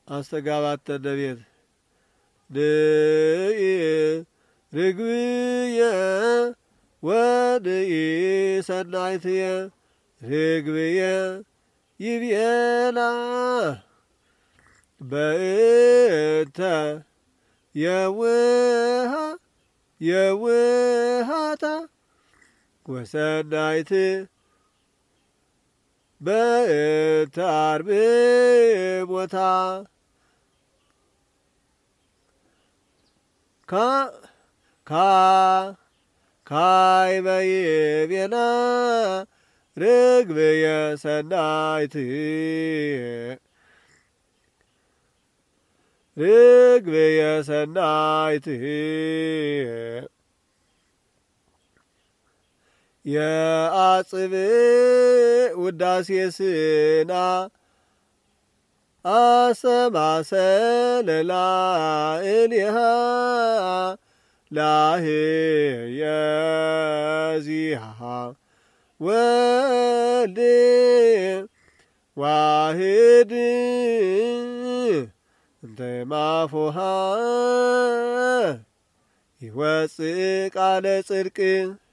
አስተጋባተ ለቤት ድኢ ርግብየ ወድኢ ሰናይትየ ርግብየ ይቤላ በእንተ የውሃታ ወሰናይት በእንተ አርብሞታ ካይበይቤና ርግብየ ሰናይት ርግብየ ሰናይት የአጽብ ውዳሴ ስና አሰማሰለላ እሊሃ ላህየዚሃ ወልድ ዋህድ እንተ ማፉሃ ይወፅእ ቃለ ጽድቅ